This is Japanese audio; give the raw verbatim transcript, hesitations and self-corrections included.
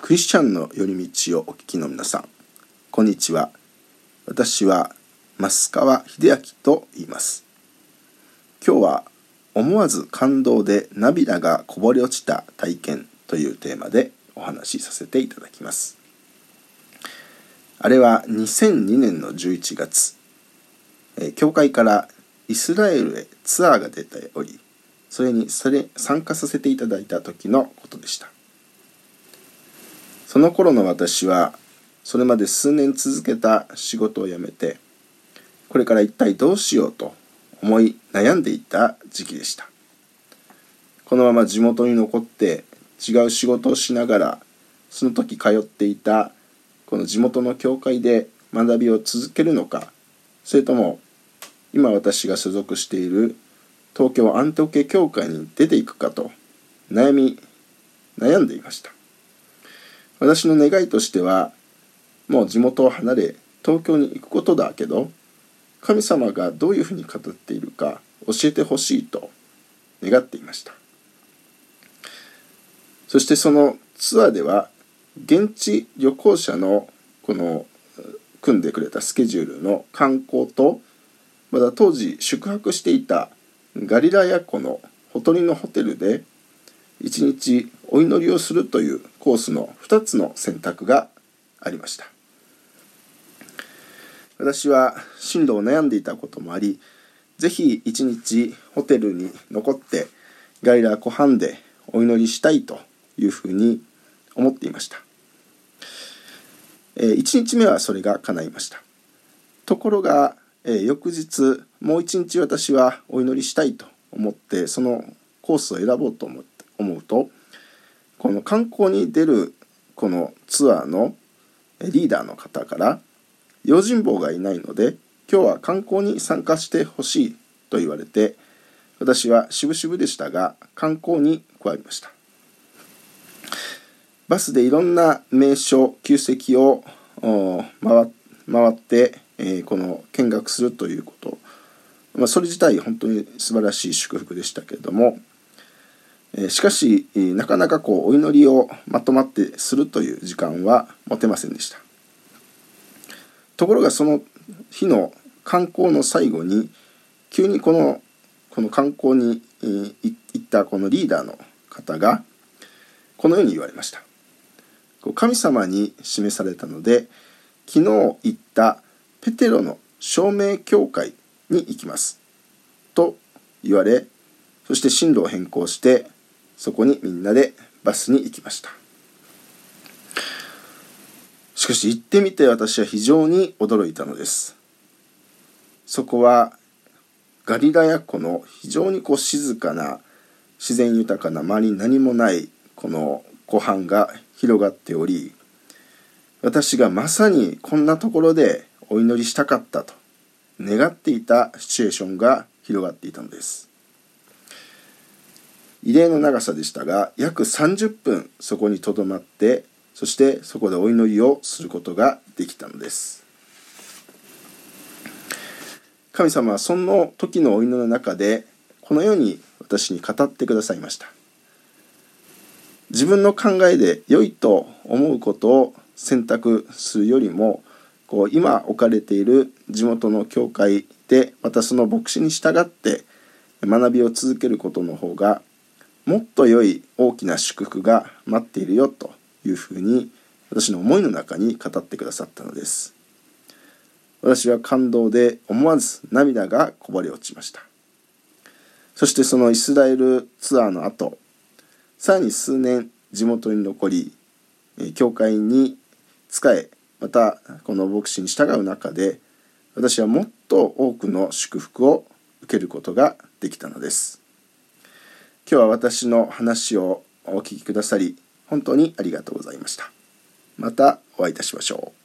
クリスチャンの寄り道をお聞きの皆さん、こんにちは。私は増川秀明と言います。今日は思わず感動で涙がこぼれ落ちた体験というテーマでお話しさせていただきます。あれはにせんにねんのじゅういちがつ、えー、教会からイスラエルへツアーが出ており、それにそれ参加させていただいた時のことでした。その頃の私はそれまで数年続けた仕事を辞めて、これから一体どうしようと思い悩んでいた時期でした。このまま地元に残って違う仕事をしながら、その時通っていたこの地元の教会で学びを続けるのか、それとも今私が所属している東京アンテオケ教会に出ていくかと悩み悩んでいました。私の願いとしては、もう地元を離れ東京に行くことだけど、神様がどういうふうに語っているか教えてほしいと願っていました。そしてそのツアーでは、現地旅行者のこの組んでくれたスケジュールの観光と、まだ当時宿泊していたガリラヤ湖のほとりのホテルで一日お祈りをするというコースのふたつの選択がありました。私は進路を悩んでいたこともあり、ぜひ一日ホテルに残ってガリラ湖畔でお祈りしたいというふうに思っていました。いちにちめはそれが叶いました。ところが、えー、翌日もう一日私はお祈りしたいと思ってそのコースを選ぼうと思って思うと、この観光に出るこのツアーのリーダーの方から、用心棒がいないので今日は観光に参加してほしいと言われて、私は渋々でしたが観光に加わりました。バスでいろんな名所旧跡を回回って、えー、この見学するということ、まあ、それ自体本当に素晴らしい祝福でしたけれども、えー、しかしなかなかこうお祈りをまとまってするという時間は持てませんでした。ところがその日の観光の最後に急にこのこの観光に行ったこのリーダーの方がこのように言われました。神様に示されたので、昨日行ったペテロの証明教会に行きますと言われ、そして進路を変更してそこにみんなでバスに行きました。しかし行ってみて私は非常に驚いたのです。そこはガリラヤ湖の非常にこう静かな自然豊かな周りに何もないこの湖畔が広がっており、私がまさにこんなところでお祈りしたかったと願っていたシチュエーションが広がっていたのです。異例の長さでしたが、約さんじゅっぷんそこにとどまって、そしてそこでお祈りをすることができたのです。神様はその時のお祈りの中でこのように私に語ってくださいました。自分の考えで良いと思うことを選択するよりも、こう今置かれている地元の教会でまたその牧師に従って学びを続けることの方がもっと良い大きな祝福が待っているよというふうに私の思いの中に語ってくださったのです。私は感動で思わず涙がこぼれ落ちました。そしてそのイスラエルツアーの後、さらに数年地元に残り、教会に仕え、またこの牧師に従う中で、私はもっと多くの祝福を受けることができたのです。今日は私の話をお聞きくださり、本当にありがとうございました。またお会いいたしましょう。